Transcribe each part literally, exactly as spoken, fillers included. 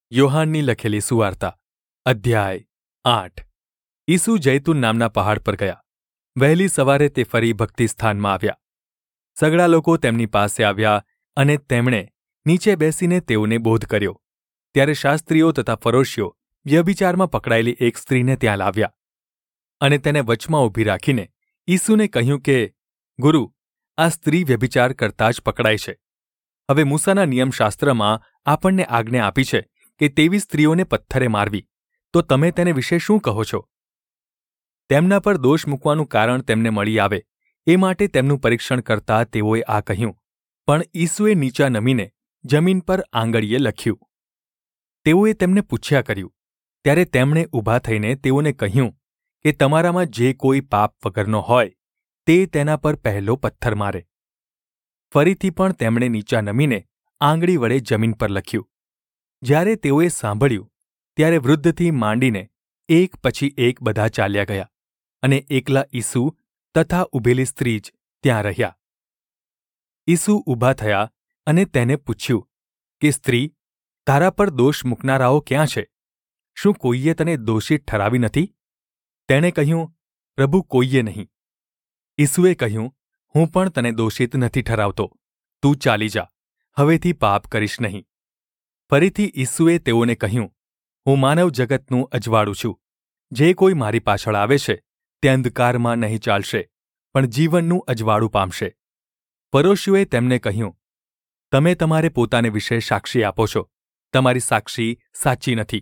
યોહાનની લખેલી સુવાર્તા અધ્યાય આઠ. ઈસુ જૈતુન નામના પહાડ પર ગયા. વહેલી સવારે તે ફરી ભક્તિ સ્થાનમાં આવ્યા. સઘળા લોકો તેમની પાસે આવ્યા અને તેમણે નીચે બેસીને તેઓને બોધ કર્યો. ત્યારે શાસ્ત્રીઓ તથા ફરોશીઓ વ્યભિચારમાં પકડાયેલી એક સ્ત્રીને ત્યાં લાવ્યા અને તેને વચમાં ઊભી રાખીને ઈસુને કહ્યું કે, ગુરુ, આ સ્ત્રી વ્યભિચાર કરતા જ પકડાઈ છે. હવે મૂસાના નિયમશાસ્ત્રમાં આપણને આજ્ઞા આપી છે કે તેવી સ્ત્રીઓને પથ્થરે મારવી, તો તમે તેને વિશે શું કહો છો? તેમના પર દોષ મૂકવાનું કારણ તેમને મળી આવે એ માટે તેમનું પરીક્ષણ કરતા તેઓએ આ કહ્યું. પણ ઈસુએ નીચા નમીને જમીન પર આંગળીએ લખ્યું. તેઓએ તેમને પૂછ્યા કર્યું. ત્યારે તેમણે ઊભા થઈને તેઓને કહ્યું કે તમારામાં જે કોઈ પાપ વગરનો હોય તે તેના પર પહેલો પથ્થર મારે. ફરીથી પણ તેમણે નીચા નમીને આંગળી વડે જમીન પર લખ્યું. જ્યારે તેઓએ સાંભળ્યું ત્યારે વૃદ્ધથી માંડીને એક પછી એક બધા ચાલ્યા ગયા અને એકલા ઈસુ તથા ઊભેલી સ્ત્રી જ ત્યાં રહ્યા. ઈસુ ઊભા થયા અને તેને પૂછ્યું કે, સ્ત્રી, તારા પર દોષ મૂકનારાઓ ક્યાં છે? શું કોઈએ તને દોષિત ઠરાવી નથી? તેણે કહ્યું, પ્રભુ, કોઈએ નહીં. ઈસુએ કહ્યું, હું પણ તને દોષિત નથી ઠરાવતો. તું ચાલી જા, હવેથી પાપ કરીશ નહીં. ફરીથી ઈસુએ તેઓને કહ્યું, હું માનવ જગતનું અજવાળું છું. જે કોઈ મારી પાછળ આવે છે તે અંધકારમાં નહીં ચાલશે, પણ જીવનનું અજવાળું પામશે. ફરોશીઓએ તેમને કહ્યું, તમે તમારે પોતાને વિશે સાક્ષી આપો છો. તમારી સાક્ષી સાચી નથી.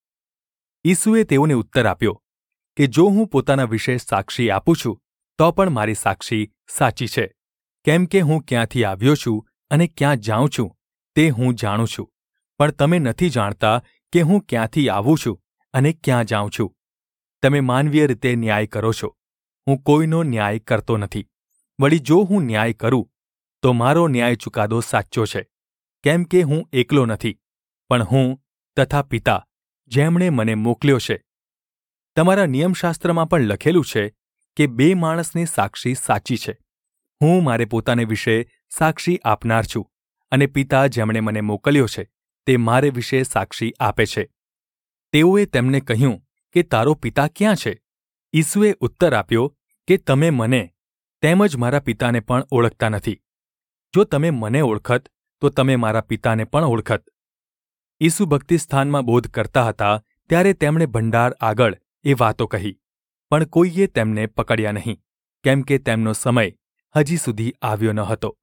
ઈસુએ તેઓને ઉત્તર આપ્યો કે જો હું પોતાના વિશે સાક્ષી આપું છું તો પણ મારી સાક્ષી સાચી છે, કેમ કે હું ક્યાંથી આવ્યો છું અને ક્યાં જાઉં છું તે હું જાણું છું. પણ તમે નથી જાણતા કે હું ક્યાંથી આવું છું અને ક્યાં જાઉં છું. તમે માનવીય રીતે ન્યાય કરો છો. હું કોઈનો ન્યાય કરતો નથી. વળી જો હું ન્યાય કરું તો મારો ન્યાય ચુકાદો સાચો છે, કેમ કે હું એકલો નથી, પણ હું તથા પિતા જેમણે મને મોકલ્યો છે. તમારા નિયમશાસ્ત્રમાં પણ લખેલું છે કે બે માણસની સાક્ષી સાચી છે. હું મારે પોતાને વિશે સાક્ષી આપનાર છું અને પિતા જેમણે મને મોકલ્યો છે તે મારે વિશે સાક્ષી આપે છે. તેઓએ તેમને કહ્યું કે તારો પિતા ક્યાં છે? ઈસુએ ઉત્તર આપ્યો કે તમે મને તેમજ મારા પિતાને પણ ઓળખતા નથી. જો તમે મને ઓળખત તો તમે મારા પિતાને પણ ઓળખત. ઈસુ ભક્તિસ્થાનમાં બોધ કરતા હતા ત્યારે તેમણે ભંડાર આગળ એ વાતો કહી, પણ કોઈએ તેમને પકડ્યા નહીં, કેમ કે તેમનો સમય હજી સુધી આવ્યો ન હતો.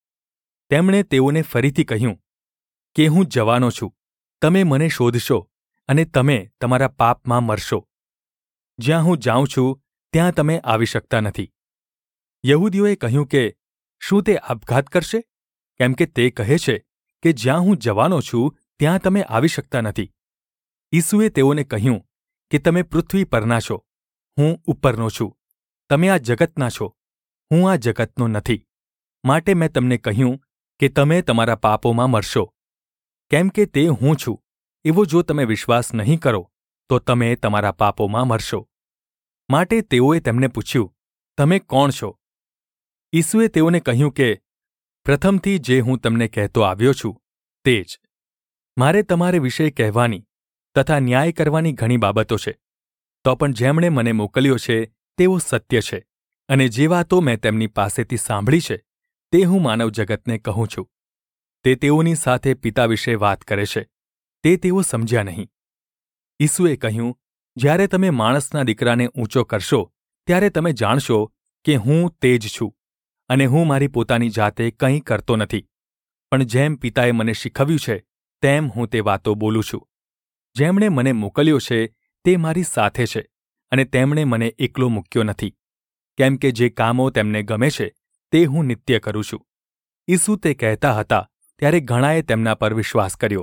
તેમણે તેઓને ફરીથી કહ્યું કે હું જવાનો છું. તમે મને શોધશો અને તમે તમારા પાપમાં મરશો. જ્યાં હું જાઉં છું ત્યાં તમે આવી શકતા નથી. યહૂદીઓએ કહ્યું કે શું તે આપઘાત કરશે? કેમ કે તે કહે છે કે જ્યાં હું જવાનો છું ત્યાં તમે આવી શકતા નથી. ઈસુએ તેઓને કહ્યું કે તમે પૃથ્વી પરના છો, હું ઉપરનો છું. તમે આ જગતના છો, હું આ જગતનો નથી. માટે મેં તમને કહ્યું કે તમે તમારા પાપોમાં મરશો. કેમ કે તે હું છું એવો જો તમે વિશ્વાસ નહીં કરો તો તમે તમારા પાપોમાં મરશો. માટે તેઓએ તેમને પૂછ્યું, તમે કોણ છો? ઈસુએ તેઓને કહ્યું કે પ્રથમથી જે હું તમને કહેતો આવ્યો છું તે જ. મારે તમારે વિશે કહેવાની તથા ન્યાય કરવાની ઘણી બાબતો છે. તો પણ જેમણે મને મોકલ્યો છે તેઓ સત્ય છે, અને જે વાતો મેં તેમની પાસેથી સાંભળી છે તે હું માનવ જગતને કહું છું. તે તેઓની સાથે પિતા વિશે વાત કરે છે, તે તેઓ સમજ્યા નહીં. ઈસુએ કહ્યું, જ્યારે તમે માણસના દીકરાને ઊંચો કરશો ત્યારે તમે જાણશો કે હું તે જ છું, અને હું મારી પોતાની જાતે કંઈ કરતો નથી, પણ જેમ પિતાએ મને શીખવ્યું છે તેમ હું તે વાતો બોલું છું. જેમણે મને મોકલ્યો છે તે મારી સાથે છે, અને તેમણે મને એકલો મૂક્યો નથી, કેમ કે જે કામો તેમને ગમે છે તે હું નિત્ય કરું છું. ઈસુ તે કહેતા હતા ત્યારે ઘણાએ તેમના પર વિશ્વાસ કર્યો.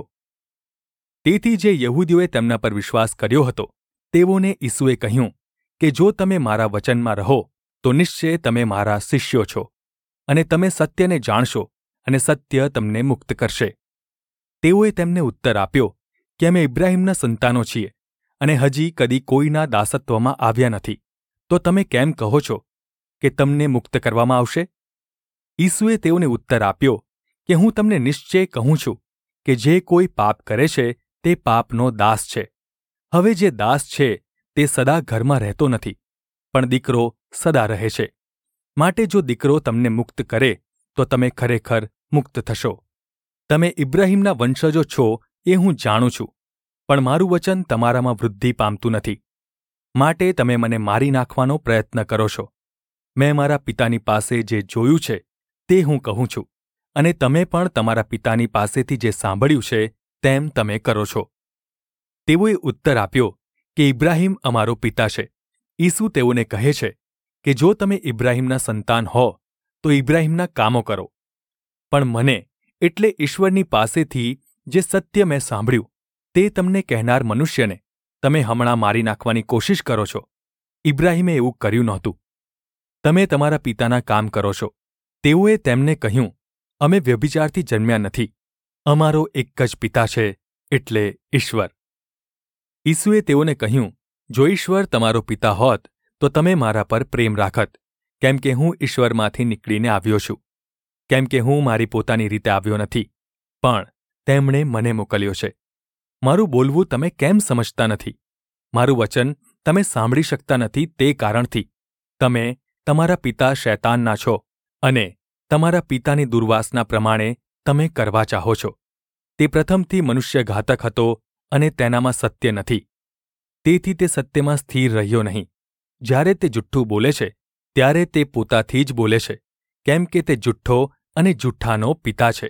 તેથી જે યહૂદીઓએ તેમના પર વિશ્વાસ કર્યો હતો તેઓને ઈસુએ કહ્યું કે જો તમે મારા વચનમાં રહો તો નિશ્ચય તમે મારા શિષ્યો છો, અને તમે સત્યને જાણશો અને સત્ય તમને મુક્ત કરશે. તેઓએ તેમને ઉત્તર આપ્યો કે અમે ઇબ્રાહીમના સંતાનો છીએ અને હજી કદી કોઈના દાસત્વમાં આવ્યા નથી. તો તમે કેમ કહો છો કે તમને મુક્ત કરવામાં આવશે? ઈસુએ તેઓને ઉત્તર આપ્યો કે હું તમને નિશ્ચય કહું છું કે જે કોઈ પાપ કરે છે તે પાપનો દાસ છે. હવે જે દાસ છે તે સદા ઘરમાં રહેતો નથી, પણ દીકરો સદા રહે છે. માટે જો દીકરો તમને મુક્ત કરે તો તમે ખરેખર મુક્ત થશો. તમે ઇબ્રાહીમના વંશજો છો એ હું જાણું છું, પણ મારું વચન તમારામાં વૃદ્ધિ પામતું નથી. માટે તમે મને મારી નાખવાનો પ્રયત્ન કરો છો. મેં મારા પિતાની પાસે જે જોયું છે તે હું કહું છું, અને તમે પણ તમારા પિતાની પાસેથી જે સાંભળ્યું છે તેમ તમે કરો છો. તેઓએ ઉત્તર આપ્યો કે ઇબ્રાહીમ અમારો પિતા છે. ઈસુ તેઓને કહે છે કે જો તમે ઇબ્રાહીમના સંતાન હો તો ઇબ્રાહીમના કામો કરો. પણ મને એટલે ઈશ્વરની પાસેથી જે સત્ય મેં સાંભળ્યું તે તમને કહેનાર મનુષ્યને તમે હમણાં મારી નાખવાની કોશિશ કરો છો. ઇબ્રાહીમે એવું કર્યું નહોતું. તમે તમારા પિતાના કામ કરો છો. તેઓએ તેમને કહ્યું, અમે વ્યભિચારથી જન્મ્યા નથી. અમારો એક જ પિતા છે, એટલે ઈશ્વર. ઈસુએ તેઓને કહ્યું, જો ઈશ્વર તમારો પિતા હોત તો તમે મારા પર પ્રેમ રાખત, કેમ કે હું ઈશ્વરમાંથી નીકળીને આવ્યો છું. કેમ કે હું મારી પોતાની રીતે આવ્યો નથી, પણ તેમણે મને મોકલ્યો છે. મારું બોલવું તમે કેમ સમજતા નથી? મારું વચન તમે સાંભળી શકતા નથી તે કારણથી. તમે તમારા પિતા શૈતાનના છો, અને તમારા પિતાની દુર્વાસના પ્રમાણે તમે કરવા ચાહો છો. તે પ્રથમથી મનુષ્યઘાતક હતો અને તેનામાં સત્ય નથી. તેથી તે સત્યમાં સ્થિર રહ્યો નહીં. જ્યારે તે જુઠ્ઠું બોલે છે ત્યારે તે પોતાથી જ બોલે છે, કેમ કે તે જુઠ્ઠો અને જુઠ્ઠાનો પિતા છે.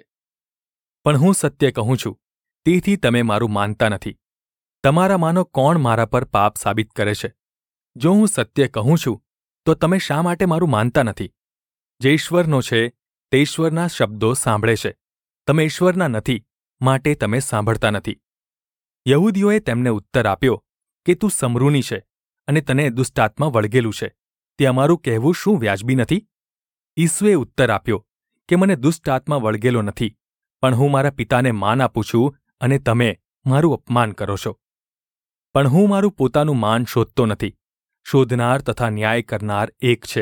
પણ હું સત્ય કહું છું, તેથી તમે મારું માનતા નથી. તમારામાંનો કોણ મારા પર પાપ સાબિત કરે છે? જો હું સત્ય કહું છું તો તમે શા માટે મારું માનતા નથી? જે ઈશ્વરનો છે તે ઈશ્વરના શબ્દો સાંભળે છે. તમે ઈશ્વરના નથી, માટે તમે સાંભળતા નથી. યહૂદીઓએ તેમને ઉત્તર આપ્યો કે તું સમરૂની છે અને તને દુષ્ટાત્મા વળગેલું છે. તે અમારું કહેવું શું વ્યાજબી નથી? ઈસુએ ઉત્તર આપ્યો કે મને દુષ્ટાત્મા વળગેલો નથી, પણ હું મારા પિતાને માન આપું છું અને તમે મારું અપમાન કરો છો. પણ હું મારું પોતાનું માન શોધતો નથી. શોધનાર તથા ન્યાય કરનાર એક છે.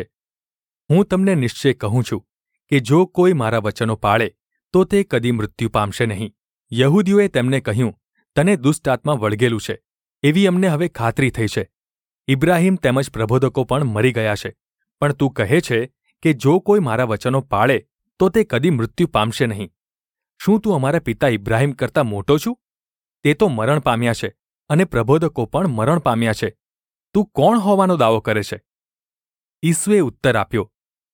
હું તમને નિશ્ચય કહું છું કે જો કોઈ મારા વચનો પાળે તો તે કદી મૃત્યુ પામશે નહીં. યહૂદીઓએ તેમને કહ્યું, તને દુષ્ટાત્મા વળગેલું છે એવી અમને હવે ખાતરી થઈ છે. ઇબ્રાહીમ તેમજ પ્રબોધકો પણ મરી ગયા છે, પણ તું કહે છે કે જો કોઈ મારા વચનો પાળે તો તે કદી મૃત્યુ પામશે નહીં. શું તું અમારા પિતા ઇબ્રાહીમ કરતાં મોટો છું? તે તો મરણ પામ્યા છે અને પ્રબોધકો પણ મરણ પામ્યા છે. તું કોણ હોવાનો દાવો કરે છે? ઈસુએ ઉત્તર આપ્યો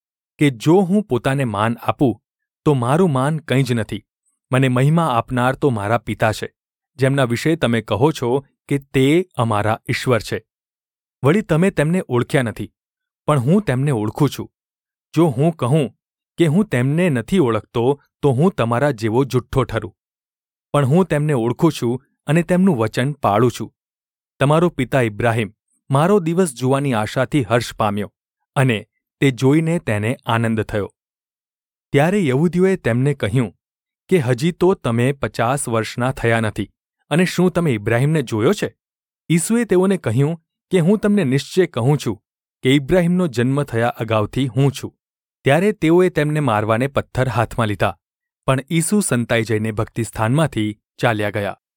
કે જો હું પોતાને માન આપું તો મારું માન કંઈ જ નથી. મને મહિમા આપનાર તો મારા પિતા છે, જેમના વિશે તમે કહો છો કે તે અમારા ઈશ્વર છે. વળી તમે તેમને ઓળખ્યા નથી, પણ હું તેમને ઓળખું છું. જો હું કહું કે હું તેમને નથી ઓળખતો તો હું તમારા જેવો જુઠ્ઠો ઠરું. પણ હું તેમને ઓળખું છું અને તેમનું વચન પાળું છું. તમારો પિતા ઇબ્રાહીમ મારો દિવસ જોવાની આશાથી હર્ષ પામ્યો, અને તે જોઈને તેને આનંદ થયો. ત્યારે યહૂદીઓએ તેમને કહ્યું કે હજી તો તમે પચાસ વર્ષના થયા નથી, અને શું તમે ઇબ્રાહીમને જોયો છે? ઈસુએ તેઓને કહ્યું કે હું તમને નિશ્ચય કહું છું કે ઇબ્રાહીમનો જન્મ થયા અગાઉથી હું છું. ત્યારે તેઓએ તેમને મારવાને પથ્થર હાથમાં લીધા, પણ ઈસુ સંતાઈ જઈને ભક્તિસ્થાનમાંથી ચાલ્યા ગયા.